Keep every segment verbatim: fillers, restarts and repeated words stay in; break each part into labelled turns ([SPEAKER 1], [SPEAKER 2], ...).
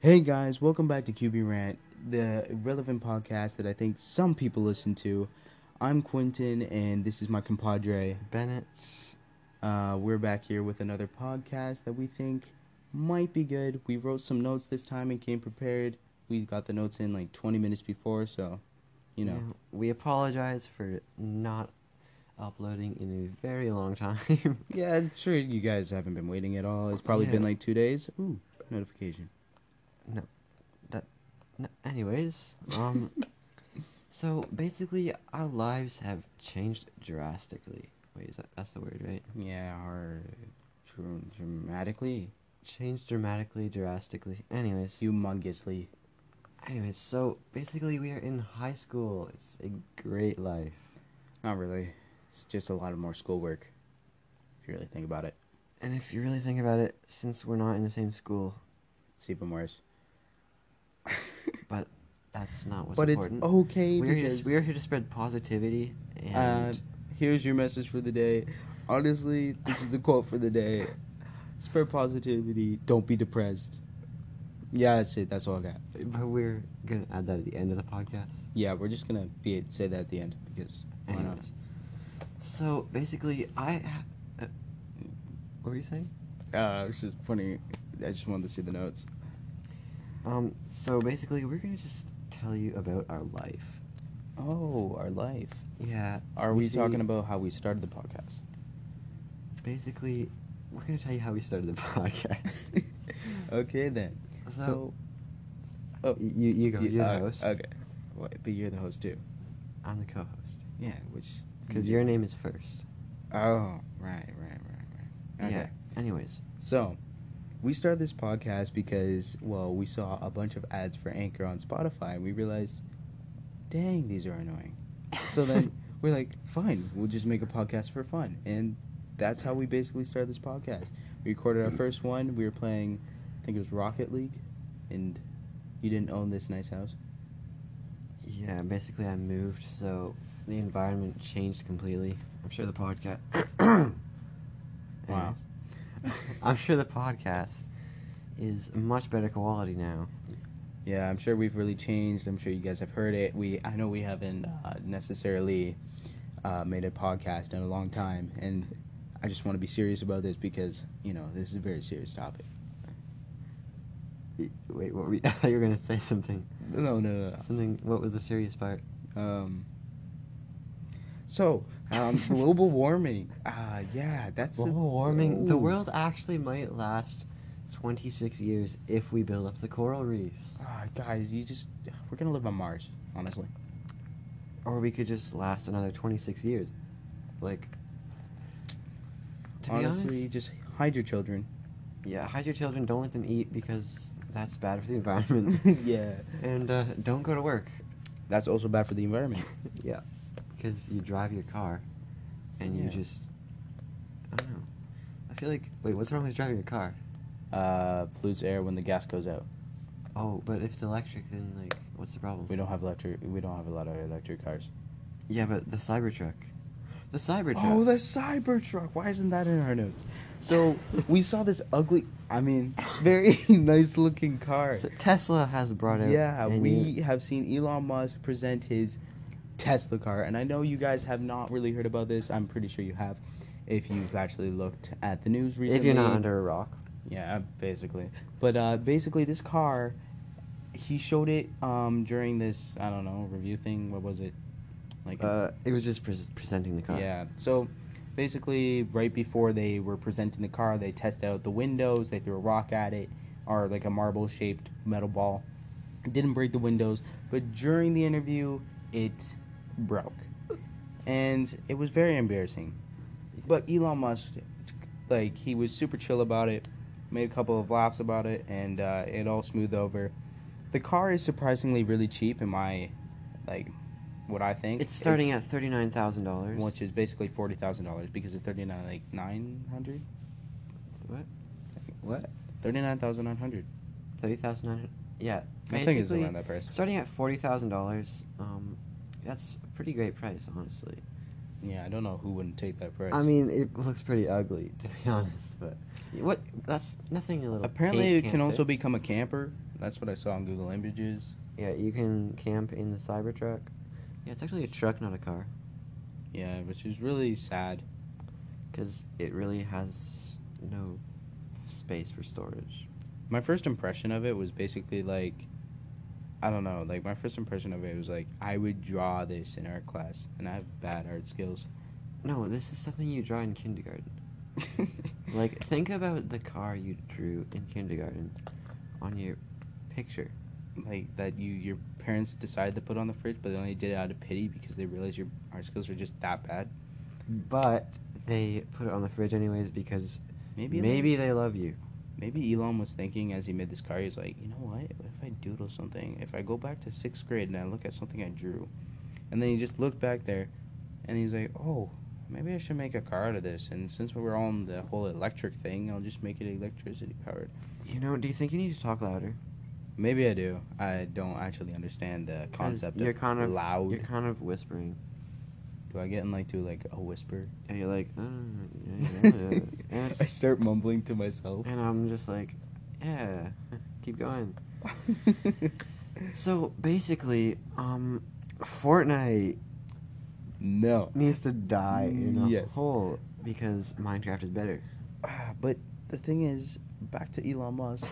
[SPEAKER 1] Hey guys, welcome back to Q B Rant, the irrelevant podcast that I think some people listen to. I'm Quentin, and this is my compadre,
[SPEAKER 2] Bennett.
[SPEAKER 1] Uh, we're back here with another podcast that we think might be good. We wrote some notes this time and came prepared. We got the notes in like twenty minutes before, so, you know.
[SPEAKER 2] Yeah, we apologize for not uploading in a very long time.
[SPEAKER 1] Yeah, I'm sure you guys haven't been waiting at all. It's probably
[SPEAKER 2] Yeah.
[SPEAKER 1] been like two days. Ooh, notification.
[SPEAKER 2] No, that. No, anyways, um, so basically, our lives have changed drastically. Wait, is that that's the word, right?
[SPEAKER 1] Yeah, or dr- dramatically,
[SPEAKER 2] Changed dramatically, drastically. Anyways,
[SPEAKER 1] humongously.
[SPEAKER 2] anyways, so basically, we are in high school. It's a great life.
[SPEAKER 1] Not really. It's just a lot of more schoolwork, if you really think about it.
[SPEAKER 2] And if you really think about it, since we're not in the same school,
[SPEAKER 1] It's even worse.
[SPEAKER 2] but that's not what's
[SPEAKER 1] But
[SPEAKER 2] important.
[SPEAKER 1] it's okay
[SPEAKER 2] We're here,
[SPEAKER 1] because
[SPEAKER 2] to, we're here to spread positivity, and
[SPEAKER 1] uh, here's your message for the day. Honestly, this is the quote for the day. Spread positivity. Don't be depressed. Yeah, that's it. That's all I got.
[SPEAKER 2] but we're gonna add that at the end of the podcast.
[SPEAKER 1] Yeah, we're just gonna be say that at the end because why not?
[SPEAKER 2] Anyways, so basically, I ha- uh, what were you saying?
[SPEAKER 1] Uh, it's just funny. I just wanted to see the notes.
[SPEAKER 2] Um, so basically, we're gonna just tell you about our life.
[SPEAKER 1] Oh, our life.
[SPEAKER 2] Yeah.
[SPEAKER 1] Are
[SPEAKER 2] you
[SPEAKER 1] we
[SPEAKER 2] see,
[SPEAKER 1] talking about how we started the podcast?
[SPEAKER 2] Basically, we're gonna tell you how we started the podcast.
[SPEAKER 1] Okay then.
[SPEAKER 2] So,
[SPEAKER 1] So, oh,
[SPEAKER 2] y- you you go.
[SPEAKER 1] you-
[SPEAKER 2] You're the
[SPEAKER 1] uh,
[SPEAKER 2] host.
[SPEAKER 1] Okay. Wait, but you're the host too.
[SPEAKER 2] I'm the co-host.
[SPEAKER 1] Yeah, which
[SPEAKER 2] Because your name is first.
[SPEAKER 1] Oh, right, right, right, right. Okay.
[SPEAKER 2] Yeah. Anyways,
[SPEAKER 1] So, we started this podcast because, well, we saw a bunch of ads for Anchor on Spotify, and we realized, dang, these are annoying. So then we're like, fine, we'll just make a podcast for fun, and that's how we basically started this podcast. We recorded our first one. We were playing, I think it was Rocket League, and you didn't own this nice house.
[SPEAKER 2] yeah. Basically, I moved, so the environment changed completely. I'm sure the podcast.
[SPEAKER 1] Wow.
[SPEAKER 2] I'm sure the podcast is much better quality now.
[SPEAKER 1] Yeah, I'm sure we've really changed. I'm sure you guys have heard it. We, I know we haven't uh, necessarily uh, made a podcast in a long time, and I just want to be serious about this because, you know, this is a very serious topic.
[SPEAKER 2] Y- Wait, what were you, I thought you were gonna say something.
[SPEAKER 1] No, no, no, no.
[SPEAKER 2] Something. What was the serious part?
[SPEAKER 1] Um. So, um, global warming. Ah, uh, yeah, that's a-
[SPEAKER 2] Global warming. The
[SPEAKER 1] Ooh.
[SPEAKER 2] world actually might last twenty-six years if we build up the coral reefs,
[SPEAKER 1] Ah, guys, you just we're gonna live on Mars, honestly.
[SPEAKER 2] or we could just last another twenty-six years. Like, to
[SPEAKER 1] honestly,
[SPEAKER 2] be honest,
[SPEAKER 1] just hide your children.
[SPEAKER 2] yeah, hide your children. Don't let them eat because that's bad for the environment.
[SPEAKER 1] Yeah,
[SPEAKER 2] And uh, don't go to work.
[SPEAKER 1] that's also bad for the environment.
[SPEAKER 2] Yeah, because you drive your car, and you
[SPEAKER 1] Yeah.
[SPEAKER 2] just, I don't know. I feel like, wait, what's wrong with driving your car?
[SPEAKER 1] Uh, pollutes air when the gas goes out.
[SPEAKER 2] Oh, but if it's electric, then like, what's the problem?
[SPEAKER 1] We don't have electric. We don't have a lot of electric cars.
[SPEAKER 2] Yeah, but the Cybertruck, the Cybertruck.
[SPEAKER 1] Oh, the Cybertruck. Why isn't that in our notes? So we saw this ugly. I mean, very nice looking car.
[SPEAKER 2] So Tesla has brought out.
[SPEAKER 1] Yeah,
[SPEAKER 2] a
[SPEAKER 1] we
[SPEAKER 2] new-
[SPEAKER 1] have seen Elon Musk present his Tesla car, and I know you guys have not really heard about this. I'm pretty sure you have, if you've actually looked at the news recently.
[SPEAKER 2] If you're not under a rock.
[SPEAKER 1] Yeah, basically. But uh, basically, this car, he showed it um, during this, I don't know, review thing. What was it? Like,
[SPEAKER 2] Uh, it was just pres presenting the car.
[SPEAKER 1] yeah. So basically, right before they were presenting the car, they tested out the windows. They threw a rock at it, or like a marble-shaped metal ball. It didn't break the windows, but during the interview, it broke, and it was very embarrassing. But Elon Musk, like, he was super chill about it, made a couple of laughs about it, and uh, it all smoothed over. The car is surprisingly really cheap in my, like, what I think.
[SPEAKER 2] It's starting at thirty nine thousand dollars.
[SPEAKER 1] which is basically forty thousand dollars because it's thirty nine like nine hundred.
[SPEAKER 2] What?
[SPEAKER 1] What? Thirty nine thousand nine hundred.
[SPEAKER 2] Thirty thousand nine hundred. Yeah.
[SPEAKER 1] I think it's
[SPEAKER 2] basically,
[SPEAKER 1] around that price.
[SPEAKER 2] Starting at forty thousand dollars. Um, that's a pretty great price, honestly.
[SPEAKER 1] Yeah, I don't know who wouldn't take that price.
[SPEAKER 2] I mean, it looks pretty ugly, to be honest. But what? That's nothing. A little.
[SPEAKER 1] apparently
[SPEAKER 2] paint
[SPEAKER 1] it
[SPEAKER 2] can't
[SPEAKER 1] can also
[SPEAKER 2] fix.
[SPEAKER 1] become a camper. That's what I saw on Google Images.
[SPEAKER 2] Yeah, you can camp in the Cybertruck. Yeah, it's actually a truck, not a car,
[SPEAKER 1] Yeah, which is really sad.
[SPEAKER 2] because it really has no space for storage.
[SPEAKER 1] My first impression of it was basically like, I don't know, like my first impression of it was like, I would draw this in art class, and I have bad art skills.
[SPEAKER 2] No, this is something you draw in kindergarten. Like, think about the car you drew in kindergarten on your picture.
[SPEAKER 1] Like that you your parents decided to put on the fridge, but they only did it out of pity because they realized your art skills were just that bad.
[SPEAKER 2] But they put it on the fridge anyways because
[SPEAKER 1] Maybe
[SPEAKER 2] maybe they love you.
[SPEAKER 1] Maybe Elon was thinking as he made this car, he's like, you know what? What if I doodle something? If I go back to sixth grade and I look at something I drew, and then he just looked back there, and he's like, oh, maybe I should make a car out of this. And since we were on the whole electric thing, I'll just make it electricity powered.
[SPEAKER 2] You know, do you think you need to talk louder?
[SPEAKER 1] Maybe I do. I don't actually understand the
[SPEAKER 2] 'Cause
[SPEAKER 1] concept
[SPEAKER 2] you're
[SPEAKER 1] of
[SPEAKER 2] kind of
[SPEAKER 1] loud.
[SPEAKER 2] You're kind of whispering.
[SPEAKER 1] Do I get in like to like a whisper?
[SPEAKER 2] And you're like, uh, yeah, yeah, yeah. And,
[SPEAKER 1] I
[SPEAKER 2] it's-
[SPEAKER 1] start mumbling to myself.
[SPEAKER 2] and I'm just like, yeah, keep going. So basically, um, Fortnite
[SPEAKER 1] No.
[SPEAKER 2] needs to die in a
[SPEAKER 1] Yes.
[SPEAKER 2] hole because Minecraft is better.
[SPEAKER 1] Ah, but the thing is, back to Elon Musk.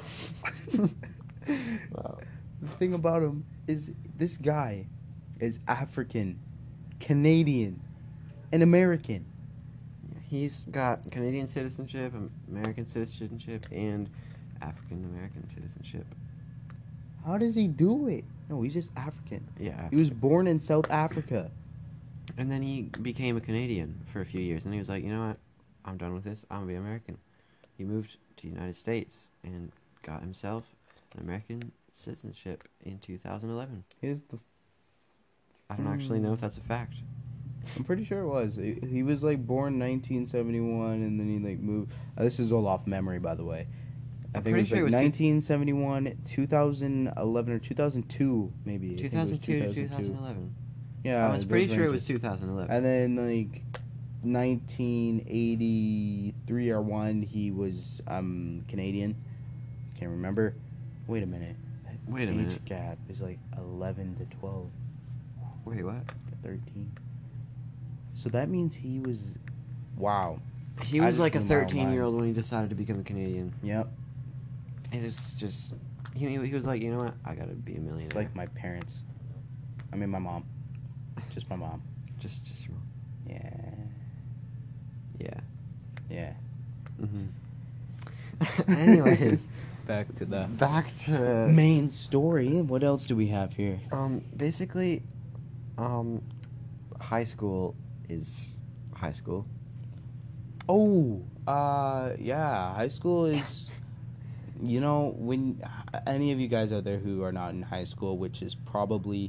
[SPEAKER 2] Wow.
[SPEAKER 1] The thing about him is this guy is African, Canadian, and American.
[SPEAKER 2] He's got Canadian citizenship, Am- American citizenship, and African American citizenship.
[SPEAKER 1] How does he do it? No, he's just African.
[SPEAKER 2] Yeah.
[SPEAKER 1] He was born in South Africa.
[SPEAKER 2] And then he became a Canadian for a few years, and he was like, you know what? I'm done with this. I'm gonna be American. He moved to the United States and got himself an American citizenship in two thousand eleven.
[SPEAKER 1] Here's the.
[SPEAKER 2] I don't actually know if that's a fact.
[SPEAKER 1] I'm pretty sure it was. He he was like born nineteen seventy-one, and then he like moved. Uh, this is all off memory, by the way. I
[SPEAKER 2] I'm
[SPEAKER 1] think it
[SPEAKER 2] pretty
[SPEAKER 1] was
[SPEAKER 2] sure
[SPEAKER 1] like
[SPEAKER 2] it was two-
[SPEAKER 1] nineteen seventy-one, two thousand eleven, or two thousand two, maybe. I think it was
[SPEAKER 2] two thousand two to
[SPEAKER 1] two thousand two.
[SPEAKER 2] two thousand eleven.
[SPEAKER 1] Yeah,
[SPEAKER 2] I was
[SPEAKER 1] those
[SPEAKER 2] pretty sure it was
[SPEAKER 1] ranges.
[SPEAKER 2] two thousand eleven.
[SPEAKER 1] And then like nineteen eighty-three or one, he was um Canadian. Can't remember. Wait a minute. That
[SPEAKER 2] Wait a
[SPEAKER 1] age
[SPEAKER 2] minute.
[SPEAKER 1] gap is like eleven to twelve
[SPEAKER 2] Wait, what?
[SPEAKER 1] to thirteen. So that means he was. Wow.
[SPEAKER 2] He
[SPEAKER 1] I
[SPEAKER 2] was
[SPEAKER 1] just
[SPEAKER 2] like a
[SPEAKER 1] blew my own
[SPEAKER 2] thirteen-year-old when he decided to become a Canadian.
[SPEAKER 1] Yep.
[SPEAKER 2] It was just he, he was like, you know what? I gotta be a millionaire.
[SPEAKER 1] It's like my parents. I mean, my mom. Just my mom.
[SPEAKER 2] just just your mom.
[SPEAKER 1] Yeah.
[SPEAKER 2] Yeah.
[SPEAKER 1] Yeah.
[SPEAKER 2] Mm-hmm. Anyways,
[SPEAKER 1] Back to the
[SPEAKER 2] back to
[SPEAKER 1] main story. What else do we have here?
[SPEAKER 2] um basically, um, high school is high school.
[SPEAKER 1] Oh, uh, yeah. High school is, you know, when any of you guys out there who are not in high school, which is probably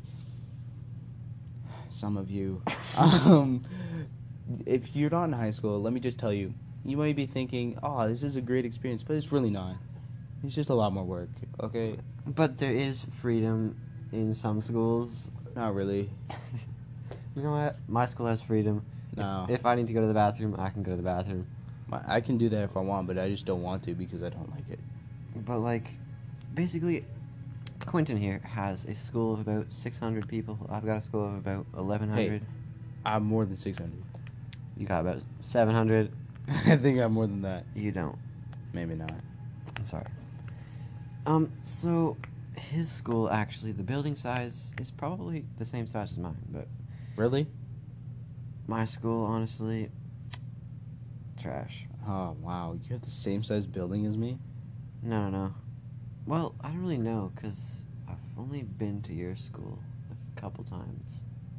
[SPEAKER 1] some of you, um, if you're not in high school, let me just tell you, you might be thinking, oh, this is a great experience, but it's really not. It's just a lot more work, okay?
[SPEAKER 2] But there is freedom in some schools.
[SPEAKER 1] Not really.
[SPEAKER 2] You know what? My school has freedom.
[SPEAKER 1] No.
[SPEAKER 2] If I need to go to the bathroom, I can go to the bathroom.
[SPEAKER 1] My- I can do that if I want, but I just don't want to because I don't like it.
[SPEAKER 2] But like, basically, Quentin here has a school of about six hundred people. I've got a school of about eleven hundred.
[SPEAKER 1] I'm more than six hundred.
[SPEAKER 2] You got about seven hundred.
[SPEAKER 1] I think I'm more than that.
[SPEAKER 2] You don't.
[SPEAKER 1] Maybe not.
[SPEAKER 2] I'm sorry. Um, so his school actually, the building size is probably the same size as mine, but
[SPEAKER 1] Really?
[SPEAKER 2] my school, honestly, trash.
[SPEAKER 1] Oh, wow. You have the same size building as me?
[SPEAKER 2] No, no, no. Well, I don't really know, because I've only been to your school a couple times.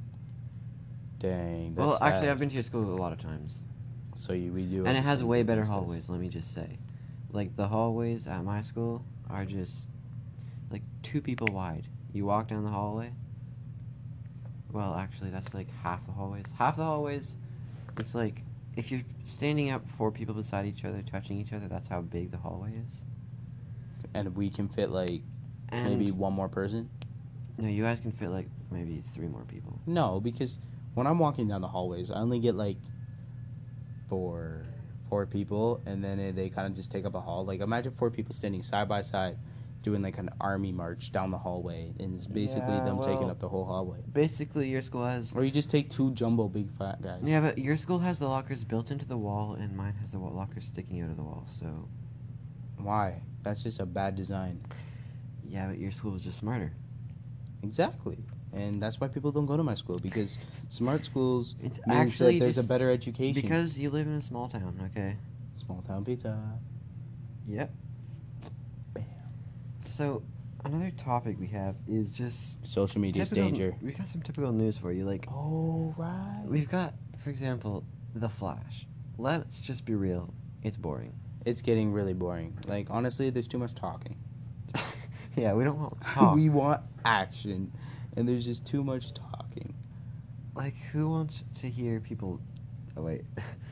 [SPEAKER 1] Dang. That's
[SPEAKER 2] Well, actually,
[SPEAKER 1] sad.
[SPEAKER 2] I've been to your school a lot of times.
[SPEAKER 1] So you, we do.
[SPEAKER 2] And
[SPEAKER 1] have
[SPEAKER 2] it
[SPEAKER 1] the
[SPEAKER 2] has
[SPEAKER 1] same
[SPEAKER 2] way better
[SPEAKER 1] building size.
[SPEAKER 2] hallways, let me just say. Like, the hallways at my school are just, like, two people wide. You walk down the hallway. Well, actually, that's, like, half the hallways. Half the hallways, it's like, if you're standing up four people beside each other, touching each other, that's how big the hallway is.
[SPEAKER 1] And we can fit like
[SPEAKER 2] And
[SPEAKER 1] maybe one more person.
[SPEAKER 2] no, you guys can fit, like, maybe three more people.
[SPEAKER 1] No, because when I'm walking down the hallways, I only get like four, four people, and then they kind of just take up a hall. Like imagine four people standing side by side, doing like an army march down the hallway, and it's basically
[SPEAKER 2] Yeah,
[SPEAKER 1] them taking
[SPEAKER 2] well-
[SPEAKER 1] up the whole hallway.
[SPEAKER 2] Basically, your school has.
[SPEAKER 1] Or you just take two jumbo big fat guys.
[SPEAKER 2] Yeah, but your school has the lockers built into the wall, and mine has the wa- lockers sticking out of the wall. So.
[SPEAKER 1] Why? That's just a bad design.
[SPEAKER 2] Yeah, but your school was just smarter.
[SPEAKER 1] Exactly. And that's why people don't go to my school, because smart schools
[SPEAKER 2] It's
[SPEAKER 1] means
[SPEAKER 2] actually
[SPEAKER 1] that there's
[SPEAKER 2] just
[SPEAKER 1] a better education.
[SPEAKER 2] Because you live in a small town, okay?
[SPEAKER 1] Small town pizza.
[SPEAKER 2] Yep.
[SPEAKER 1] Bam.
[SPEAKER 2] So, another topic we have is just
[SPEAKER 1] Social media's
[SPEAKER 2] typical-
[SPEAKER 1] danger.
[SPEAKER 2] We got some typical news for you. Like,
[SPEAKER 1] Oh, right.
[SPEAKER 2] we've got, for example, The Flash. Let's just be real. It's boring.
[SPEAKER 1] It's getting really boring. Like, honestly, there's too much talking.
[SPEAKER 2] Yeah, we don't want to talk.
[SPEAKER 1] We want action, and there's just too much talking.
[SPEAKER 2] Like, who wants to hear people... Oh, wait.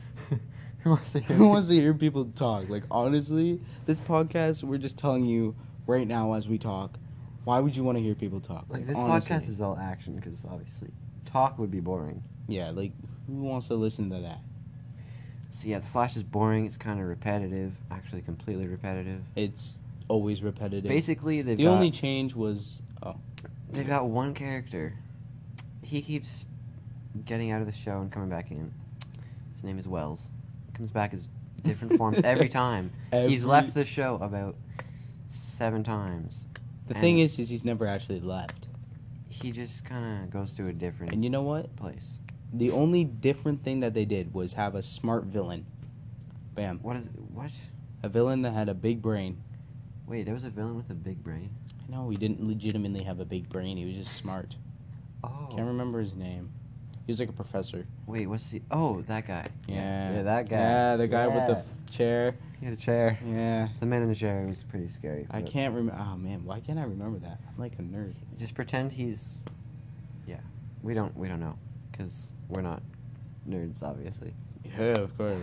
[SPEAKER 2] Who wants to hear
[SPEAKER 1] Who wants to hear people talk? Like, honestly, this podcast, we're just telling you right now as we talk, why would you want to hear people talk?
[SPEAKER 2] Like, this
[SPEAKER 1] honestly.
[SPEAKER 2] podcast is all action, because obviously talk would be boring.
[SPEAKER 1] Yeah, like, who wants to listen to that?
[SPEAKER 2] So, yeah, The Flash is boring. It's kind of repetitive. Actually, completely repetitive.
[SPEAKER 1] It's always repetitive.
[SPEAKER 2] Basically, they've
[SPEAKER 1] the
[SPEAKER 2] got,
[SPEAKER 1] only change was, oh,
[SPEAKER 2] they've got one character. He keeps getting out of the show and coming back in. His name is Wells. Comes back as different forms every time. He's
[SPEAKER 1] Every-
[SPEAKER 2] left the show about seven times.
[SPEAKER 1] the
[SPEAKER 2] and
[SPEAKER 1] thing is, is he's never actually left.
[SPEAKER 2] He just kind of goes to a different
[SPEAKER 1] And you know what?
[SPEAKER 2] place.
[SPEAKER 1] The only different thing that they did was have a smart villain. Bam.
[SPEAKER 2] What is what?
[SPEAKER 1] A villain that had a big brain.
[SPEAKER 2] Wait, there was a villain with a big brain.
[SPEAKER 1] No, he didn't legitimately have a big brain. He was just smart.
[SPEAKER 2] Oh.
[SPEAKER 1] Can't remember his name. He was like a professor.
[SPEAKER 2] Wait, what's the? Oh, that guy.
[SPEAKER 1] Yeah.
[SPEAKER 2] Yeah, that guy.
[SPEAKER 1] Yeah, the guy with
[SPEAKER 2] Yeah.
[SPEAKER 1] the f- chair.
[SPEAKER 2] He had a chair.
[SPEAKER 1] Yeah.
[SPEAKER 2] The man in the chair was pretty scary.
[SPEAKER 1] I
[SPEAKER 2] but
[SPEAKER 1] can't remember. Oh man, why can't I remember that? I'm like a nerd.
[SPEAKER 2] Just pretend he's. Yeah, we don't. We don't know, because we're not nerds, obviously.
[SPEAKER 1] Yeah, of course.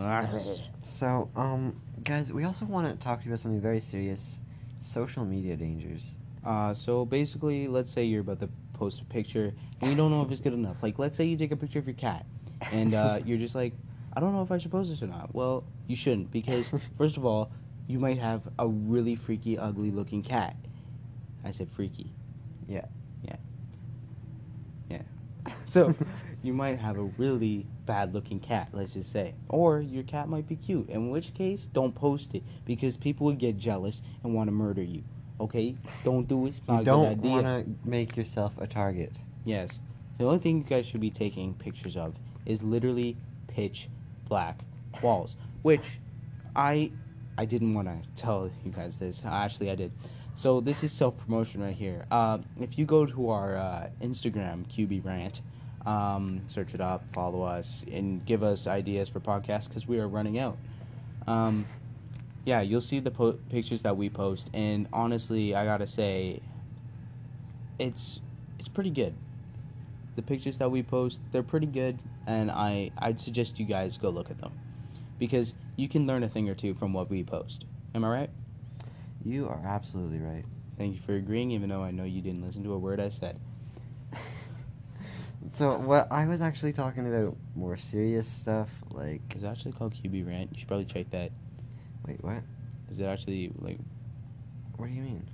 [SPEAKER 2] So, um, guys, we also want to talk to you about something very serious: social media dangers.
[SPEAKER 1] Uh, so basically, let's say you're about to post a picture and you don't know if it's good enough. Like, let's say you take a picture of your cat and uh, you're just like, I don't know if I should post this or not. Well, you shouldn't, because first of all, you might have a really freaky, ugly looking cat. I said freaky.
[SPEAKER 2] Yeah.
[SPEAKER 1] Yeah. Yeah. So you might have a really bad looking cat, let's just say. Or your cat might be cute, in which case, don't post it, because people would get jealous and want to murder you. Okay? Don't do it. It's not
[SPEAKER 2] You
[SPEAKER 1] a
[SPEAKER 2] don't
[SPEAKER 1] good idea.
[SPEAKER 2] want to make yourself a target.
[SPEAKER 1] Yes. The only thing you guys should be taking pictures of is literally pitch black walls, which I I didn't want to tell you guys this. Actually, I did. So this is self-promotion right here. Uh, if you go to our uh, Instagram, Q B Rant, um, search it up, follow us, and give us ideas for podcasts, because we are running out. Um, yeah, you'll see the po- pictures that we post, and honestly, I gotta say, it's it's pretty good. The pictures that we post, they're pretty good, and I, I'd suggest you guys go look at them, because you can learn a thing or two from what we post. Am I right?
[SPEAKER 2] You are absolutely right.
[SPEAKER 1] Thank you for agreeing, even though I know you didn't listen to a word I said.
[SPEAKER 2] So, what I was actually talking about more serious stuff, like...
[SPEAKER 1] It's actually called Q B Rant. You should probably check that.
[SPEAKER 2] Wait, what?
[SPEAKER 1] Is it actually, like...
[SPEAKER 2] What do you mean?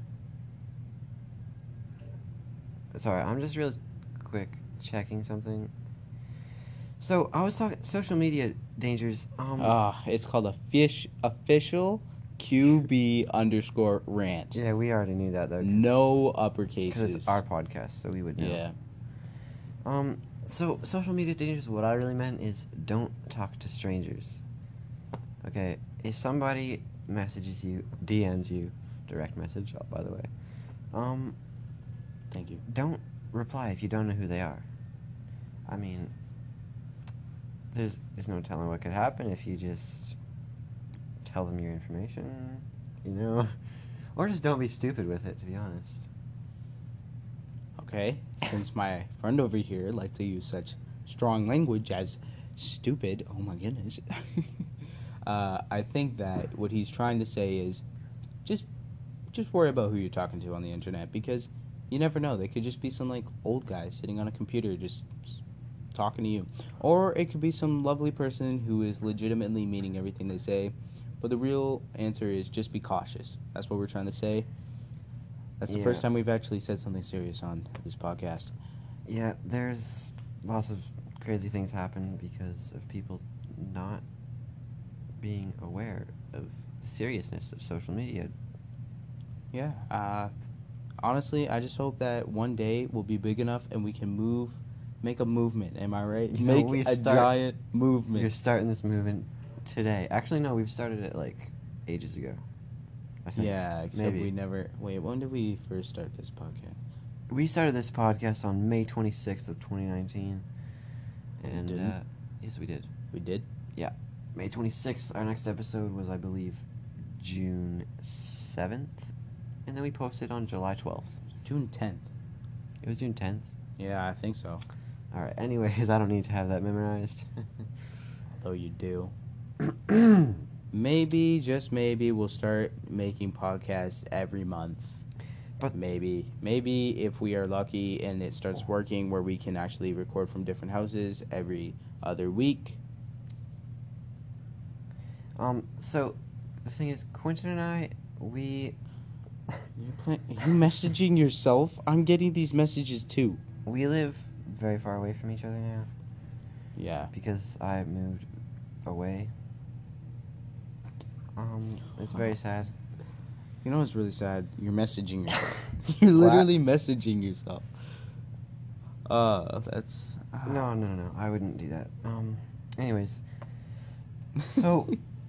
[SPEAKER 2] Sorry, I'm just real quick checking something. So, I was talking social media dangers. Um,
[SPEAKER 1] Ah, it's called a fish official Q B underscore rant.
[SPEAKER 2] yeah, we already knew that, though. Cause,
[SPEAKER 1] No
[SPEAKER 2] Because
[SPEAKER 1] uppercases.
[SPEAKER 2] it's our podcast, so we would know.
[SPEAKER 1] Yeah.
[SPEAKER 2] Um, so, social media dangers, what I really meant is don't talk to strangers. Okay, if somebody messages you, D Ms you, direct message, oh, by the way, um,
[SPEAKER 1] Thank you.
[SPEAKER 2] don't reply if you don't know who they are. I mean, there's there's no telling what could happen if you just tell them your information, you know? Or just don't be stupid with it, to be honest.
[SPEAKER 1] Okay, since my friend over here likes to use such strong language as stupid, oh my goodness, uh, I think that what he's trying to say is just just worry about who you're talking to on the internet, because you never know. They could just be some like old guy sitting on a computer just s- talking to you, or it could be some lovely person who is legitimately meaning everything they say. But the real answer is just be cautious. That's what we're trying to say. That's the
[SPEAKER 2] Yeah.
[SPEAKER 1] first time we've actually said something serious on this podcast.
[SPEAKER 2] Yeah, there's lots of crazy things happen because of people not being aware of the seriousness of social media.
[SPEAKER 1] Yeah. Uh, honestly, I just hope that one day we'll be big enough and we can move, make a movement. Am I right?
[SPEAKER 2] You know,
[SPEAKER 1] make
[SPEAKER 2] we
[SPEAKER 1] a
[SPEAKER 2] start-
[SPEAKER 1] giant movement.
[SPEAKER 2] You're starting this movement today. Actually, no, we've started it like ages ago. I think.
[SPEAKER 1] Yeah, except
[SPEAKER 2] Maybe.
[SPEAKER 1] we never. Wait, when did we first start this podcast?
[SPEAKER 2] We started this podcast on May twenty-sixth of twenty nineteen.
[SPEAKER 1] We
[SPEAKER 2] And,
[SPEAKER 1] didn't?
[SPEAKER 2] uh, yes, we did.
[SPEAKER 1] We did.
[SPEAKER 2] May twenty-sixth, our next episode was, I believe, June seventh. And then we posted on July twelfth.
[SPEAKER 1] June tenth.
[SPEAKER 2] It was June tenth.
[SPEAKER 1] Yeah, I think so.
[SPEAKER 2] Alright, anyways, I don't need to have that memorized.
[SPEAKER 1] Although you do. Maybe, just maybe, we'll start making podcasts every month.
[SPEAKER 2] But-
[SPEAKER 1] maybe, maybe if we are lucky and it starts working, where we can actually record from different houses every other week.
[SPEAKER 2] Um, so, the thing is, Quentin and I, we,
[SPEAKER 1] You're, pla- you messaging yourself? I'm getting these messages too.
[SPEAKER 2] we live very far away from each other now
[SPEAKER 1] Yeah.
[SPEAKER 2] because I moved away. Um, it's very sad.
[SPEAKER 1] You know what's really sad? You're messaging yourself. You're literally messaging yourself. Uh, that's. Uh,
[SPEAKER 2] No, no, no, no, I wouldn't do that. Um, anyways, so,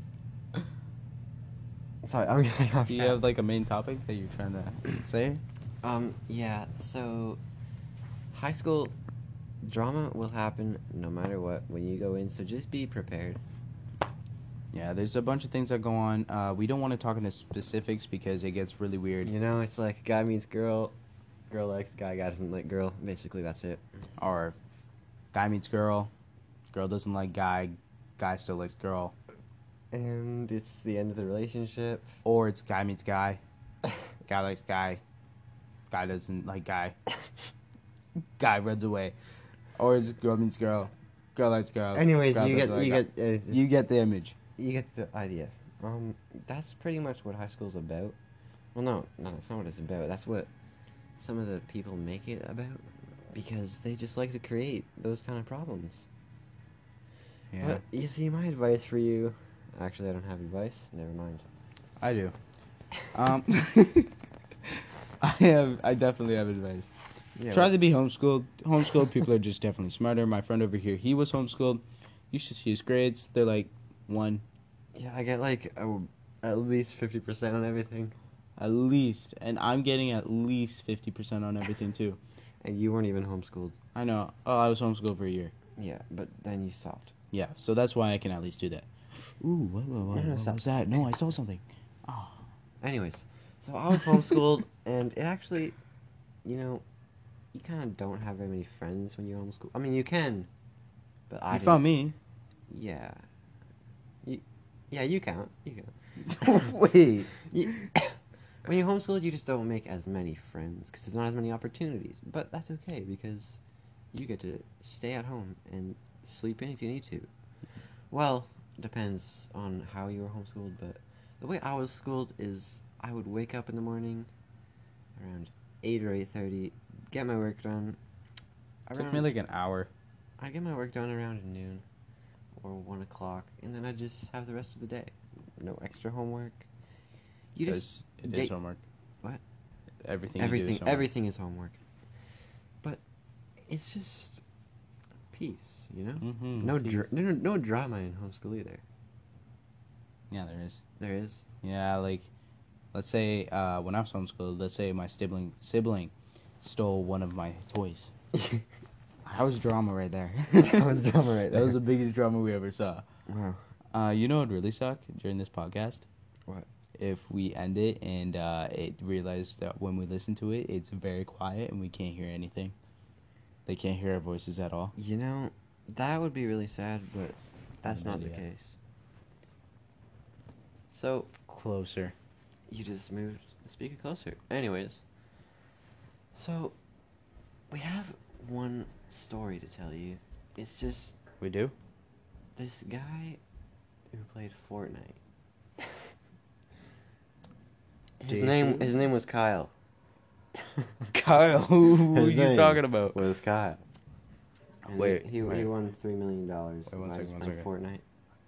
[SPEAKER 2] sorry, I'm getting off
[SPEAKER 1] Do you
[SPEAKER 2] track.
[SPEAKER 1] have like a main topic that you're trying to say?
[SPEAKER 2] Um, yeah, so high school drama will happen no matter what when you go in, so just be prepared.
[SPEAKER 1] Yeah, there's a bunch of things that go on. Uh, we don't want to talk into specifics because it gets really weird.
[SPEAKER 2] You know, it's like guy meets girl, girl likes guy, guy doesn't like girl. Basically, that's it.
[SPEAKER 1] Or guy meets girl, girl doesn't like guy, guy still likes girl.
[SPEAKER 2] And it's the end of the relationship.
[SPEAKER 1] Or it's guy meets guy, guy likes guy, guy doesn't like guy, guy runs away. Or it's girl meets girl, girl likes girl.
[SPEAKER 2] Anyways,
[SPEAKER 1] girl
[SPEAKER 2] you get
[SPEAKER 1] doesn't like
[SPEAKER 2] you
[SPEAKER 1] guy.
[SPEAKER 2] get uh,
[SPEAKER 1] You get the image.
[SPEAKER 2] you get the idea. Um, that's pretty much what high school's about. Well, no, no, that's not what it's about. That's what some of the people make it about because they just like to create those kind of problems.
[SPEAKER 1] Yeah,
[SPEAKER 2] But you see, my advice for you. Actually, I don't have advice. Never mind.
[SPEAKER 1] I do. Um, I have. I definitely have advice.
[SPEAKER 2] Yeah,
[SPEAKER 1] Try to be homeschooled. Homeschooled people are just definitely smarter. My friend over here, he was homeschooled. You should see his grades. They're like one,
[SPEAKER 2] yeah, I get like a, at least fifty percent on everything,
[SPEAKER 1] at least, and I'm getting at least fifty percent on everything too.
[SPEAKER 2] and you weren't even homeschooled.
[SPEAKER 1] I know. Oh, I was homeschooled for a year.
[SPEAKER 2] Yeah, but then you stopped.
[SPEAKER 1] Yeah, so that's why I can at least do that. Ooh, what, what, what,
[SPEAKER 2] No, no,
[SPEAKER 1] what
[SPEAKER 2] stop.
[SPEAKER 1] was that? No, I saw something. Oh.
[SPEAKER 2] Anyways, so I was homeschooled, and it actually, you know, you kind of don't have very many friends when you homeschool. I mean, you can, but I
[SPEAKER 1] You
[SPEAKER 2] didn't.
[SPEAKER 1] found me.
[SPEAKER 2] Yeah. You, yeah, you count. You count.
[SPEAKER 1] Wait.
[SPEAKER 2] You, when you're homeschooled, you just don't make as many friends because there's not as many opportunities. But that's okay because you get to stay at home and sleep in if you need to. Well, depends on how you were homeschooled, but the way I was schooled is I would wake up in the morning around eight or eight thirty, get my work done.
[SPEAKER 1] It took
[SPEAKER 2] around-
[SPEAKER 1] me like an hour.
[SPEAKER 2] I'd get my work done around noon or one o'clock, and then I'd just have the rest of the day. No extra homework. You just
[SPEAKER 1] Because it
[SPEAKER 2] they-
[SPEAKER 1] is homework.
[SPEAKER 2] What?
[SPEAKER 1] Everything. You do
[SPEAKER 2] everything
[SPEAKER 1] is homework.
[SPEAKER 2] everything is homework. But it's just peace, you know.
[SPEAKER 1] Mhm,
[SPEAKER 2] No, dr-
[SPEAKER 1] peace.
[SPEAKER 2] no, no, no drama in homeschool either.
[SPEAKER 1] Yeah, there is.
[SPEAKER 2] There is.
[SPEAKER 1] Yeah, like, let's say uh, when I was homeschooled, let's say my sibling sibling stole one of my toys. That was drama right there.
[SPEAKER 2] That was drama right
[SPEAKER 1] That was
[SPEAKER 2] there.
[SPEAKER 1] the biggest drama we ever saw.
[SPEAKER 2] Wow.
[SPEAKER 1] Uh, you know what would really suck during this podcast?
[SPEAKER 2] What?
[SPEAKER 1] If we end it and uh, it realized that when we listen to it, it's very quiet and we can't hear anything. They can't hear our voices at all.
[SPEAKER 2] You know, that would be really sad, but that's
[SPEAKER 1] Bad
[SPEAKER 2] not the
[SPEAKER 1] idea.
[SPEAKER 2] case. So
[SPEAKER 1] Closer.
[SPEAKER 2] you just moved the speaker closer. Anyways, so we have one story to tell you. It's just
[SPEAKER 1] We do?
[SPEAKER 2] this guy who played Fortnite. His
[SPEAKER 1] Did
[SPEAKER 2] name
[SPEAKER 1] you?
[SPEAKER 2] his name was Kyle.
[SPEAKER 1] Kyle, who, who are
[SPEAKER 2] His
[SPEAKER 1] you
[SPEAKER 2] name
[SPEAKER 1] talking about?
[SPEAKER 2] Was Kyle. And
[SPEAKER 1] Wait,
[SPEAKER 2] he, he
[SPEAKER 1] wait.
[SPEAKER 2] he won three million dollars
[SPEAKER 1] Wait, one
[SPEAKER 2] by
[SPEAKER 1] second, one
[SPEAKER 2] playing
[SPEAKER 1] second.
[SPEAKER 2] Fortnite.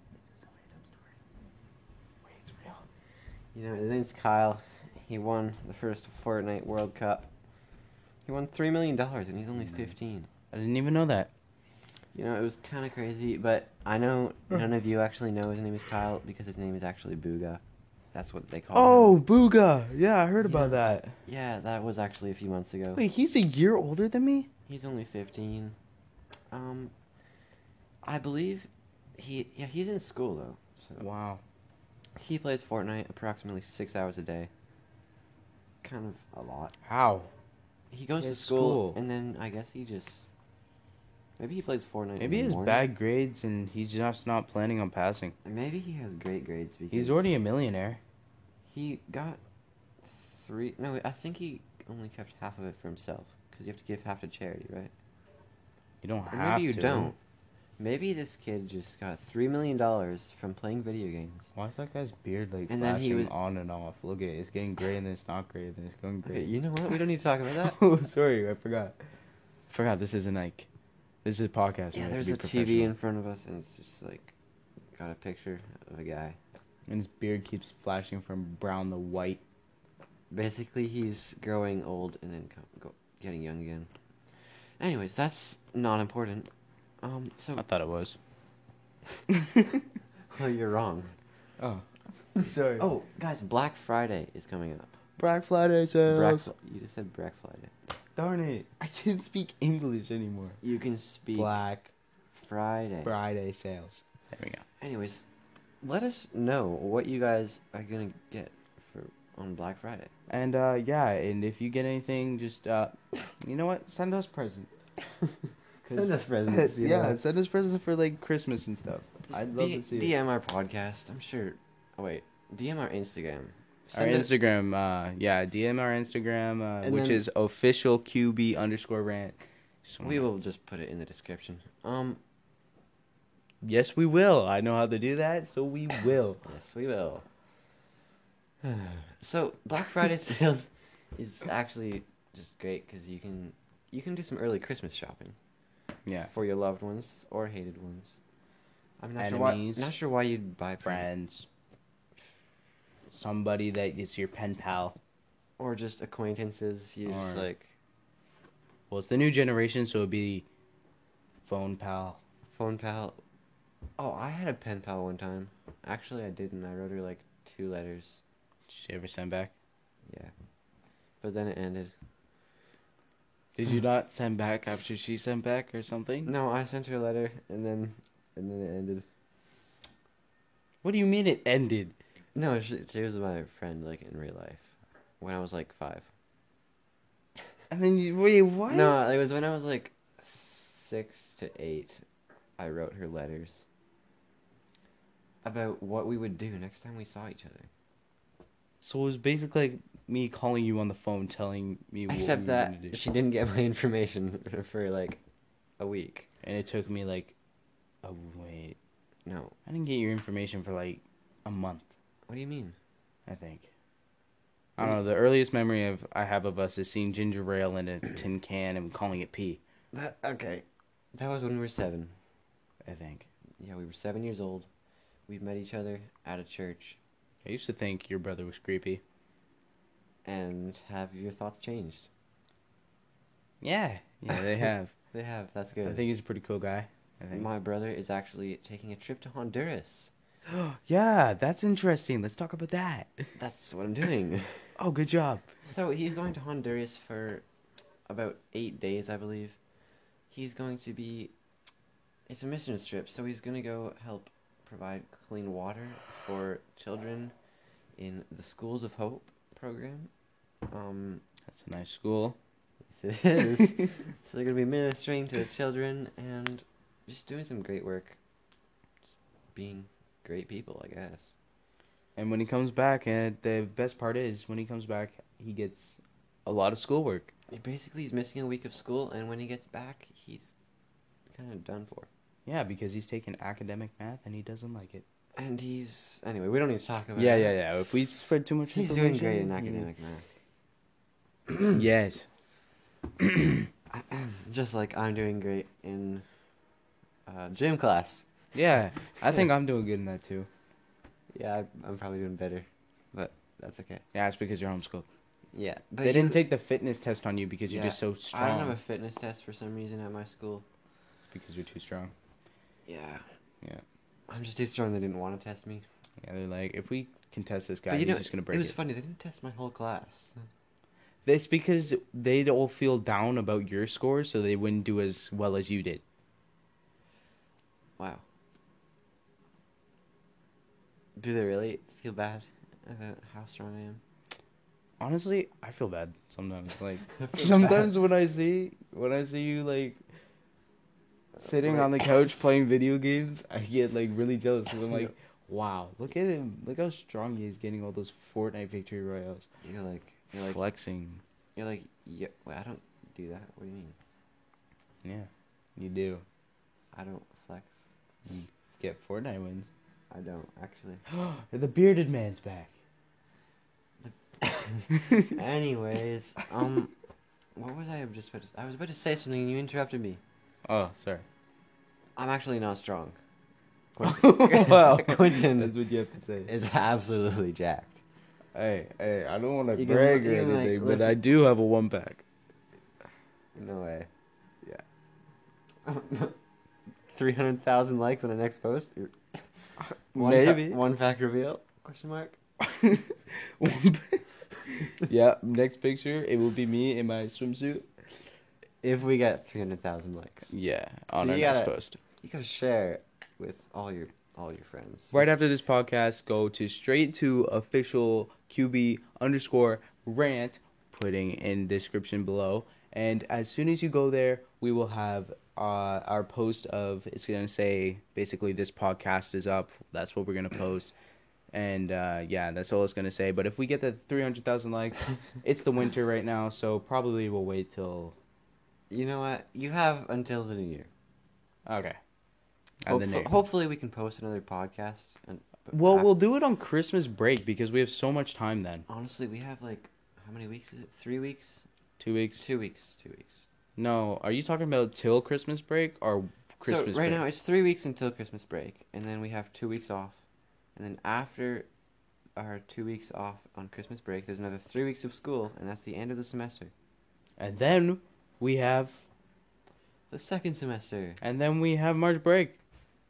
[SPEAKER 1] Wait, it's real.
[SPEAKER 2] You know, his name's Kyle. He won the first Fortnite World Cup. He won three million dollars, and he's only fifteen.
[SPEAKER 1] I didn't even know that.
[SPEAKER 2] You know, it was kind of crazy, but I know none of you actually know his name is Kyle because his name is actually Booga. That's what they call him.
[SPEAKER 1] Oh, Booga. Yeah, I heard about
[SPEAKER 2] Yeah.
[SPEAKER 1] that.
[SPEAKER 2] Yeah, that was actually a few months ago.
[SPEAKER 1] Wait, he's a year older than me?
[SPEAKER 2] He's only fifteen. Um, I believe he yeah he's in school though. So
[SPEAKER 1] Wow.
[SPEAKER 2] he plays Fortnite approximately six hours a day. Kind of a lot.
[SPEAKER 1] How?
[SPEAKER 2] He goes
[SPEAKER 1] He
[SPEAKER 2] to
[SPEAKER 1] has
[SPEAKER 2] school,
[SPEAKER 1] school.
[SPEAKER 2] and then I guess he just maybe he plays Fortnite.
[SPEAKER 1] Maybe
[SPEAKER 2] in
[SPEAKER 1] he
[SPEAKER 2] the
[SPEAKER 1] has
[SPEAKER 2] morning.
[SPEAKER 1] bad grades and he's just not planning on passing.
[SPEAKER 2] Maybe he has great grades because
[SPEAKER 1] He's already a millionaire.
[SPEAKER 2] he got three. No, I think he only kept half of it for himself because you have to give half to charity, right?
[SPEAKER 1] You don't
[SPEAKER 2] Or
[SPEAKER 1] have
[SPEAKER 2] maybe you
[SPEAKER 1] to.
[SPEAKER 2] don't. Maybe this kid just got three million dollars from playing video games.
[SPEAKER 1] Why is that guy's beard like
[SPEAKER 2] And then he
[SPEAKER 1] flashing
[SPEAKER 2] was-
[SPEAKER 1] on and off? Look at it. It's getting gray and then it's not gray and then it's going gray.
[SPEAKER 2] Okay, you know what? We don't need to talk about that.
[SPEAKER 1] Oh, sorry. I forgot. I forgot this isn't like... This is a podcast. we
[SPEAKER 2] Yeah,
[SPEAKER 1] have to
[SPEAKER 2] there's
[SPEAKER 1] be
[SPEAKER 2] a T V in
[SPEAKER 1] professional.
[SPEAKER 2] front of us, and it's just like got a picture of a guy.
[SPEAKER 1] And his beard keeps flashing from brown to white.
[SPEAKER 2] Basically, he's growing old and then co- go, getting young again. Anyways, that's not important. Um, so
[SPEAKER 1] I thought it was.
[SPEAKER 2] well, you're wrong.
[SPEAKER 1] Oh. Sorry.
[SPEAKER 2] Oh, guys, Black Friday is coming up.
[SPEAKER 1] Black Friday
[SPEAKER 2] Black,
[SPEAKER 1] sales.
[SPEAKER 2] you just said Black Friday.
[SPEAKER 1] Darn it. I can't speak English anymore.
[SPEAKER 2] You can speak
[SPEAKER 1] Black
[SPEAKER 2] Friday.
[SPEAKER 1] Friday sales. There we go.
[SPEAKER 2] Anyways, let us know what you guys are gonna get for on Black Friday.
[SPEAKER 1] And uh, yeah, and if you get anything, just uh, you know what? Send us presents.
[SPEAKER 2] Send us presents, you
[SPEAKER 1] yeah,
[SPEAKER 2] know.
[SPEAKER 1] send us presents for like Christmas and stuff. I'd love
[SPEAKER 2] D-
[SPEAKER 1] to see
[SPEAKER 2] D
[SPEAKER 1] it.
[SPEAKER 2] M our podcast. I'm sure. Oh wait, D M our Instagram.
[SPEAKER 1] Our
[SPEAKER 2] Send it-
[SPEAKER 1] Instagram, uh, yeah, D M our Instagram, uh,
[SPEAKER 2] And
[SPEAKER 1] which
[SPEAKER 2] then-
[SPEAKER 1] is official Q B underscore rant. Just
[SPEAKER 2] We
[SPEAKER 1] wanna-
[SPEAKER 2] will just put it in the description. Um,
[SPEAKER 1] Yes, we will. I know how to do that, so we will.
[SPEAKER 2] yes, we will. So Black Friday sales is actually just great because you can you can do some early Christmas shopping
[SPEAKER 1] Yeah,
[SPEAKER 2] for your loved ones or hated ones. I'm not sure why.
[SPEAKER 1] Enemies.
[SPEAKER 2] Not sure why you'd buy presents.
[SPEAKER 1] friends, somebody that is your pen pal.
[SPEAKER 2] Or just acquaintances. If you just
[SPEAKER 1] Or-
[SPEAKER 2] like
[SPEAKER 1] Well, it's the new generation, so it'd be phone pal.
[SPEAKER 2] phone pal. Oh, I had a pen pal one time. Actually, I didn't. I wrote her like two letters.
[SPEAKER 1] Did she ever send back?
[SPEAKER 2] Yeah, but then it ended.
[SPEAKER 1] Did you not send back after she sent back or something?
[SPEAKER 2] No, I sent her a letter and then and then it ended.
[SPEAKER 1] What do you mean it ended?
[SPEAKER 2] No, she, she was my friend like in real life when I was like five.
[SPEAKER 1] And then you wait, what?
[SPEAKER 2] No, it was when I was like six to eight. I wrote her letters about what we would do next time we saw each other.
[SPEAKER 1] So it was basically like me calling you on the phone, telling me what
[SPEAKER 2] Except
[SPEAKER 1] we were
[SPEAKER 2] that
[SPEAKER 1] gonna do.
[SPEAKER 2] she didn't get my information for like a week.
[SPEAKER 1] And it took me like, oh wait,
[SPEAKER 2] No,
[SPEAKER 1] I didn't get your information for like a month.
[SPEAKER 2] what do you mean?
[SPEAKER 1] I think. I don't know. The earliest memory of I have of us is seeing ginger ale in a tin can and calling it pee.
[SPEAKER 2] That, okay, that was when we were seven.
[SPEAKER 1] I think.
[SPEAKER 2] Yeah, we were seven years old. We met each other at a church.
[SPEAKER 1] I used to think your brother was creepy.
[SPEAKER 2] And have your thoughts changed?
[SPEAKER 1] Yeah, yeah, they have.
[SPEAKER 2] They have. That's good.
[SPEAKER 1] I think he's a pretty cool guy. I think.
[SPEAKER 2] My brother is actually taking a trip to Honduras.
[SPEAKER 1] Yeah, that's interesting. Let's talk about that.
[SPEAKER 2] That's what I'm doing.
[SPEAKER 1] Oh, good job.
[SPEAKER 2] So he's going to Honduras for about eight days, I believe. He's going to be... It's a mission trip, so he's going to go help provide clean water for children in the Schools of Hope program. Um,
[SPEAKER 1] That's a nice school.
[SPEAKER 2] yes, it is. So they're going to be ministering to the children and just doing some great work. Just being great people, I guess.
[SPEAKER 1] And when he comes back, and the best part is, when he comes back, he gets a lot of schoolwork.
[SPEAKER 2] He basically he's missing a week of school, and when he gets back, he's kind of done for.
[SPEAKER 1] Yeah, because he's taking academic math and he doesn't like it.
[SPEAKER 2] And he's anyway. We don't need to talk about.
[SPEAKER 1] Yeah,
[SPEAKER 2] that.
[SPEAKER 1] yeah, yeah. If we spread too much
[SPEAKER 2] He's
[SPEAKER 1] information,
[SPEAKER 2] doing great in
[SPEAKER 1] you-
[SPEAKER 2] academic math.
[SPEAKER 1] Yes.
[SPEAKER 2] Just like I'm doing great in uh, gym class.
[SPEAKER 1] Yeah, I think I'm doing good in that too.
[SPEAKER 2] Yeah, I- I'm probably doing better, but that's okay.
[SPEAKER 1] Yeah, it's because you're homeschooled.
[SPEAKER 2] Yeah, but
[SPEAKER 1] They
[SPEAKER 2] you,
[SPEAKER 1] didn't take the fitness test on you because
[SPEAKER 2] yeah,
[SPEAKER 1] you're just so
[SPEAKER 2] I
[SPEAKER 1] strong.
[SPEAKER 2] don't have a fitness test for some reason at my school.
[SPEAKER 1] It's because you're too strong.
[SPEAKER 2] Yeah.
[SPEAKER 1] Yeah.
[SPEAKER 2] I'm just too strong. They didn't want to test me.
[SPEAKER 1] Yeah, they're like, if we can test this guy,
[SPEAKER 2] But you
[SPEAKER 1] he's
[SPEAKER 2] know,
[SPEAKER 1] just gonna break
[SPEAKER 2] it
[SPEAKER 1] it.
[SPEAKER 2] was funny. They didn't test my whole class.
[SPEAKER 1] It's because they'd all feel down about your scores, so they wouldn't do as well as you did.
[SPEAKER 2] Wow. Do they really feel bad about how strong I am?
[SPEAKER 1] Honestly, I feel bad sometimes. Like
[SPEAKER 2] I feel
[SPEAKER 1] sometimes
[SPEAKER 2] bad.
[SPEAKER 1] when I see when I see you like sitting
[SPEAKER 2] Wait.
[SPEAKER 1] on the couch playing video games, I get like really jealous. 'Cause I'm
[SPEAKER 2] Yeah.
[SPEAKER 1] like, wow, look at him! Look how strong he is, getting all those Fortnite victory royales.
[SPEAKER 2] You're like, you're like,
[SPEAKER 1] Flexing.
[SPEAKER 2] you're like, yeah. Wait, I don't do that. What do you mean?
[SPEAKER 1] Yeah, you do.
[SPEAKER 2] I don't flex.
[SPEAKER 1] You get Fortnite wins.
[SPEAKER 2] I don't actually.
[SPEAKER 1] The bearded man's back.
[SPEAKER 2] Anyways, um, what was I just about to? I was about to say something and you interrupted me.
[SPEAKER 1] Oh, sorry.
[SPEAKER 2] I'm actually not strong.
[SPEAKER 1] Wow,
[SPEAKER 2] Quentin
[SPEAKER 1] that's what you have to say.
[SPEAKER 2] is absolutely jacked.
[SPEAKER 1] Hey, hey, I don't want to
[SPEAKER 2] You can-
[SPEAKER 1] brag or
[SPEAKER 2] you can, like,
[SPEAKER 1] anything,
[SPEAKER 2] lift
[SPEAKER 1] but I
[SPEAKER 2] it.
[SPEAKER 1] do have a one pack.
[SPEAKER 2] No way.
[SPEAKER 1] Yeah.
[SPEAKER 2] Three hundred thousand likes on the next post. One
[SPEAKER 1] Maybe.
[SPEAKER 2] Fa- one fact reveal? Question mark.
[SPEAKER 1] One pack. Yeah, next picture, it will be me in my swimsuit.
[SPEAKER 2] If we get three hundred thousand likes,
[SPEAKER 1] Yeah, on
[SPEAKER 2] So
[SPEAKER 1] our
[SPEAKER 2] you
[SPEAKER 1] next
[SPEAKER 2] gotta-
[SPEAKER 1] post.
[SPEAKER 2] you gotta share it with all your all your friends.
[SPEAKER 1] Right after this podcast, go to straight to official Q B underscore rant, putting in description below. And as soon as you go there, we will have uh, our post of, it's going to say, basically, this podcast is up. That's what we're going to post. And uh, yeah, that's all it's going to say. But if we get the three hundred thousand likes, it's the winter right now, so probably we'll wait till...
[SPEAKER 2] You know what? You have until the new year.
[SPEAKER 1] Okay. And
[SPEAKER 2] Hopef-
[SPEAKER 1] then
[SPEAKER 2] hopefully, we can post another podcast. And but
[SPEAKER 1] Well,
[SPEAKER 2] af-
[SPEAKER 1] we'll do it on Christmas break because we have so much time then.
[SPEAKER 2] honestly, we have like how many weeks is it? Three weeks?
[SPEAKER 1] Two weeks?
[SPEAKER 2] Two weeks. Two weeks.
[SPEAKER 1] No, are you talking about till Christmas break or Christmas
[SPEAKER 2] so right
[SPEAKER 1] break?
[SPEAKER 2] now it's three weeks until Christmas break, and then we have two weeks off, and then after our two weeks off on Christmas break, there's another three weeks of school, and that's the end of the semester.
[SPEAKER 1] And then we have
[SPEAKER 2] The second semester,
[SPEAKER 1] and then we have March break.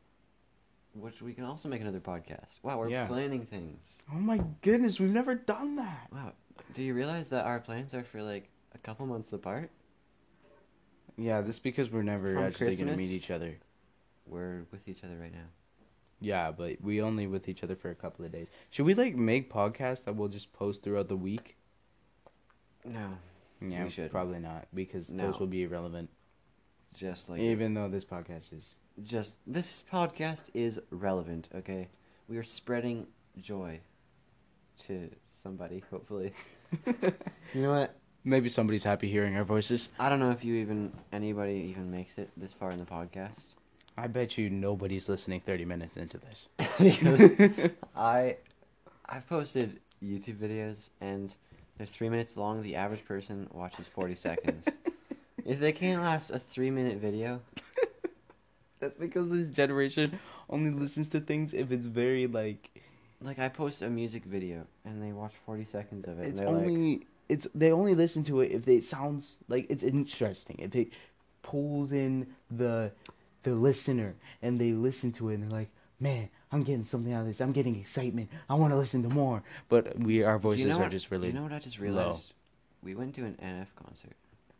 [SPEAKER 2] which we can also make another podcast. Wow, we're
[SPEAKER 1] Yeah.
[SPEAKER 2] planning things.
[SPEAKER 1] Oh my goodness, we've never done that.
[SPEAKER 2] Wow, do you realize that our plans are for like a couple months apart?
[SPEAKER 1] Yeah, that's because we're never
[SPEAKER 2] From
[SPEAKER 1] actually going to
[SPEAKER 2] Christmas?
[SPEAKER 1] meet each other.
[SPEAKER 2] We're with each other right now.
[SPEAKER 1] Yeah, but we only with each other for a couple of days. Should we like make podcasts that we'll just post throughout the week?
[SPEAKER 2] No,
[SPEAKER 1] Yeah,
[SPEAKER 2] We should.
[SPEAKER 1] probably not because
[SPEAKER 2] No.
[SPEAKER 1] those will be irrelevant.
[SPEAKER 2] just like
[SPEAKER 1] Even though this podcast is.
[SPEAKER 2] just this podcast is relevant. Okay, we are spreading joy to somebody. Hopefully, you know what?
[SPEAKER 1] Maybe somebody's happy hearing our voices.
[SPEAKER 2] I don't know if you even anybody even makes it this far in the podcast.
[SPEAKER 1] I bet you nobody's listening thirty minutes into this.
[SPEAKER 2] Because I I've posted YouTube videos and they're three minutes long. The average person watches forty seconds. If they can't last a three minute video,
[SPEAKER 1] That's because this generation only listens to things if it's very like
[SPEAKER 2] like I post a music video and they watch forty seconds of it.
[SPEAKER 1] it's
[SPEAKER 2] and they're like,
[SPEAKER 1] only it's they only listen to it if it sounds like it's interesting. If it pulls in the the listener and they listen to it and they're like, "Man, I'm getting something out of this. I'm getting excitement. I want to listen to more." But we our voices
[SPEAKER 2] you know
[SPEAKER 1] are
[SPEAKER 2] what,
[SPEAKER 1] just really
[SPEAKER 2] You know what I just realized? We went to an N F concert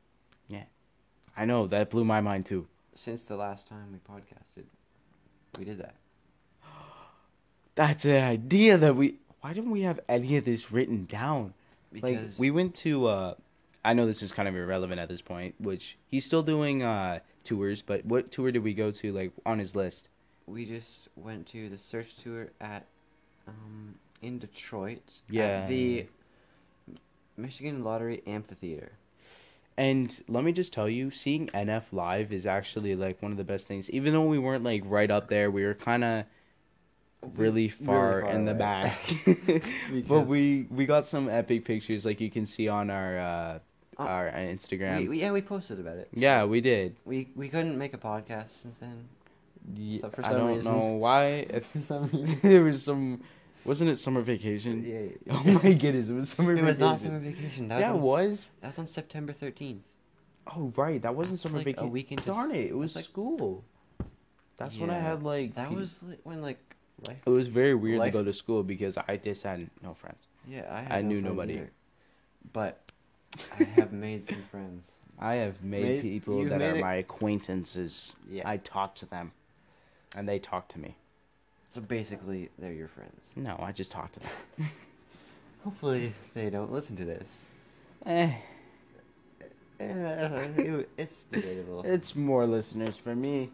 [SPEAKER 1] I know that blew my mind too.
[SPEAKER 2] since the last time we podcasted. We did that.
[SPEAKER 1] That's an idea that we why didn't we have any of this written down? Like
[SPEAKER 2] Because
[SPEAKER 1] we went to uh I know this is kind of irrelevant at this point, which he's still doing uh tours, but what tour did we go to like on his list?
[SPEAKER 2] we just went to the search tour at um in Detroit
[SPEAKER 1] Yeah.
[SPEAKER 2] at the Michigan Lottery Amphitheater.
[SPEAKER 1] And let me just tell you, seeing N F live is actually like one of the best things. Even though we weren't like right up there, we were kind of really far,
[SPEAKER 2] far
[SPEAKER 1] in the
[SPEAKER 2] away.
[SPEAKER 1] back.
[SPEAKER 2] Because-
[SPEAKER 1] But we we got some epic pictures, like you can see on our uh,
[SPEAKER 2] Uh,
[SPEAKER 1] our Instagram.
[SPEAKER 2] We, we, yeah, we posted about it. So
[SPEAKER 1] yeah, we did.
[SPEAKER 2] We we couldn't make a podcast since then.
[SPEAKER 1] Ye-
[SPEAKER 2] So for
[SPEAKER 1] I
[SPEAKER 2] some
[SPEAKER 1] don't
[SPEAKER 2] reason-
[SPEAKER 1] know why.
[SPEAKER 2] For some reason.
[SPEAKER 1] There was some. Wasn't it summer vacation?
[SPEAKER 2] Yeah, yeah.
[SPEAKER 1] Oh my goodness, it was summer
[SPEAKER 2] It
[SPEAKER 1] vacation.
[SPEAKER 2] was not summer vacation. That
[SPEAKER 1] yeah, it
[SPEAKER 2] was on,
[SPEAKER 1] was.
[SPEAKER 2] That was on September thirteenth.
[SPEAKER 1] Oh right, that wasn't
[SPEAKER 2] That's
[SPEAKER 1] summer
[SPEAKER 2] like a
[SPEAKER 1] vacation.
[SPEAKER 2] week into
[SPEAKER 1] Darn it, it was
[SPEAKER 2] that's like-
[SPEAKER 1] school. That's when I
[SPEAKER 2] Yeah,
[SPEAKER 1] had like.
[SPEAKER 2] That
[SPEAKER 1] P-
[SPEAKER 2] was like, when like life.
[SPEAKER 1] It was very weird
[SPEAKER 2] Life-
[SPEAKER 1] to go to school because I just had no friends.
[SPEAKER 2] Yeah, I, had
[SPEAKER 1] I
[SPEAKER 2] no
[SPEAKER 1] knew
[SPEAKER 2] friends
[SPEAKER 1] nobody.
[SPEAKER 2] either. But I have made some friends.
[SPEAKER 1] I have made,
[SPEAKER 2] Made-
[SPEAKER 1] people
[SPEAKER 2] you've
[SPEAKER 1] that
[SPEAKER 2] made
[SPEAKER 1] are
[SPEAKER 2] it-
[SPEAKER 1] my acquaintances.
[SPEAKER 2] Yeah.
[SPEAKER 1] I talk to them, and they talk to me.
[SPEAKER 2] So basically, they're your friends.
[SPEAKER 1] No, I just talk to them.
[SPEAKER 2] Hopefully, they don't listen to this.
[SPEAKER 1] eh,
[SPEAKER 2] Eh, it- it's debatable.
[SPEAKER 1] it's more listeners for me.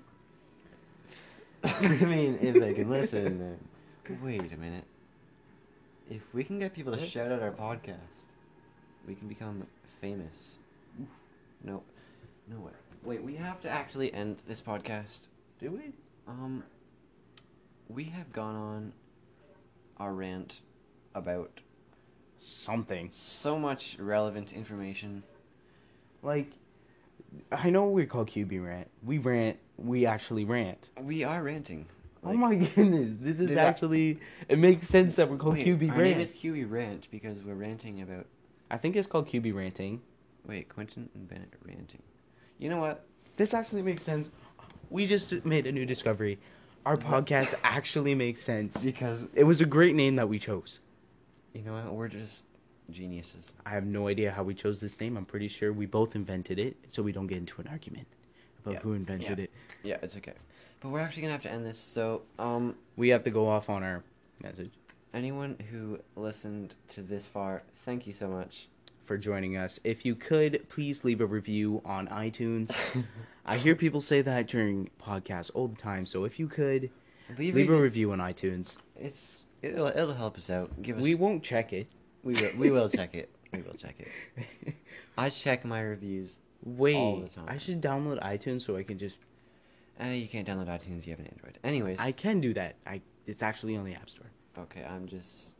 [SPEAKER 2] I mean, if they can listen, then wait a minute. If we can get people to shout out our podcast, we can become famous. Oof. No, no way. Wait, we have to actually end this podcast.
[SPEAKER 1] Do we?
[SPEAKER 2] Um, we have gone on our rant about
[SPEAKER 1] Something.
[SPEAKER 2] so much relevant information.
[SPEAKER 1] Like, I know we call Q B rant. We rant. We actually rant.
[SPEAKER 2] We are ranting.
[SPEAKER 1] oh
[SPEAKER 2] Like-
[SPEAKER 1] my goodness, this is
[SPEAKER 2] Did I-
[SPEAKER 1] actually. It makes sense that we're called
[SPEAKER 2] Wait,
[SPEAKER 1] Q B
[SPEAKER 2] our
[SPEAKER 1] rant.
[SPEAKER 2] name is Q B Rant because we're ranting about.
[SPEAKER 1] I think it's called Q B ranting.
[SPEAKER 2] Wait, Quentin and Bennett ranting. You know what?
[SPEAKER 1] This actually makes sense. We just made a new discovery. Our podcast actually makes sense.
[SPEAKER 2] Because
[SPEAKER 1] It was a great name that we chose.
[SPEAKER 2] you know what? We're just geniuses.
[SPEAKER 1] I have no idea how we chose this name. I'm pretty sure we both invented it, so we don't get into an argument about
[SPEAKER 2] Yeah.
[SPEAKER 1] who invented
[SPEAKER 2] Yeah.
[SPEAKER 1] it.
[SPEAKER 2] Yeah, it's okay. But we're actually gonna have to end this. So, um,
[SPEAKER 1] We have to go off on our message
[SPEAKER 2] anyone who listened to this far, thank you so much.
[SPEAKER 1] for joining us. If you could, please leave a review on iTunes. I hear people say that during podcasts all the time, so if you could,
[SPEAKER 2] Leave,
[SPEAKER 1] leave a
[SPEAKER 2] review-
[SPEAKER 1] review on iTunes.
[SPEAKER 2] It's it'll it'll help us out. Give us.
[SPEAKER 1] We won't check it.
[SPEAKER 2] we will we will check it. We will check it. I check my reviews.
[SPEAKER 1] Wait,
[SPEAKER 2] All the time.
[SPEAKER 1] I should download iTunes so I can just.
[SPEAKER 2] Uh, you can't download iTunes. You have an Android. Anyways.
[SPEAKER 1] I can do that. I it's actually on the App Store.
[SPEAKER 2] Okay, I'm just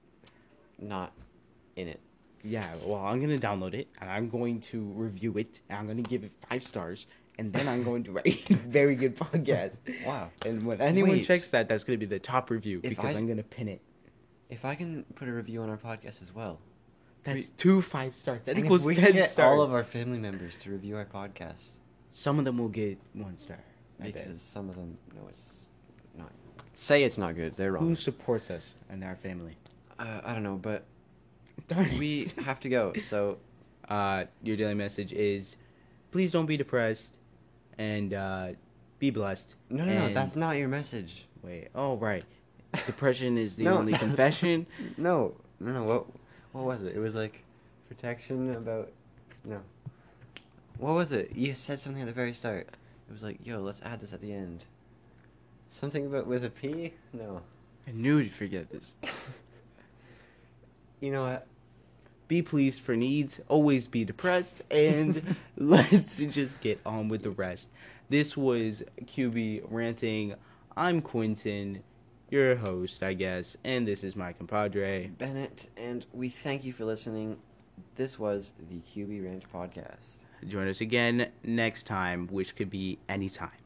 [SPEAKER 2] not in it.
[SPEAKER 1] Yeah, well, I'm gonna download it and I'm going to review it and I'm gonna give it five stars and then I'm going to write a very good podcast.
[SPEAKER 2] Wow.
[SPEAKER 1] And when anyone
[SPEAKER 2] Wait.
[SPEAKER 1] checks that, that's gonna be the top review
[SPEAKER 2] If
[SPEAKER 1] because
[SPEAKER 2] I-
[SPEAKER 1] I'm gonna pin it.
[SPEAKER 2] If I can put a review on our podcast as well,
[SPEAKER 1] That's two five stars. That
[SPEAKER 2] and
[SPEAKER 1] equals
[SPEAKER 2] if we
[SPEAKER 1] ten
[SPEAKER 2] can get
[SPEAKER 1] stars.
[SPEAKER 2] all of our family members to review our podcast,
[SPEAKER 1] Some of them will get one star. I bet.
[SPEAKER 2] because some of them know it's not. Say it's not good. They're wrong.
[SPEAKER 1] Who supports us and our family?
[SPEAKER 2] Uh, I don't know, but
[SPEAKER 1] Darn it.
[SPEAKER 2] we have to go. So
[SPEAKER 1] Uh, your daily message is, please don't be depressed, and uh, be blessed.
[SPEAKER 2] no, no, no.
[SPEAKER 1] And-
[SPEAKER 2] That's not your message.
[SPEAKER 1] Wait. Oh, right. Depression is the
[SPEAKER 2] No.
[SPEAKER 1] only confession.
[SPEAKER 2] No, no, no. What? What was it? It was like protection about. No. What was it? You said something at the very start. It was like, yo, let's add this at the end. Something about with a P? No.
[SPEAKER 1] I knew you'd forget this.
[SPEAKER 2] You know what?
[SPEAKER 1] Be pleased for needs. Always be depressed, and let's just get on with the rest. This was Q B ranting. I'm Quentin, your host, I guess, and this is my compadre.
[SPEAKER 2] Bennett, and we thank you for listening. This was the Q B Rant Podcast.
[SPEAKER 1] Join us again next time, which could be anytime.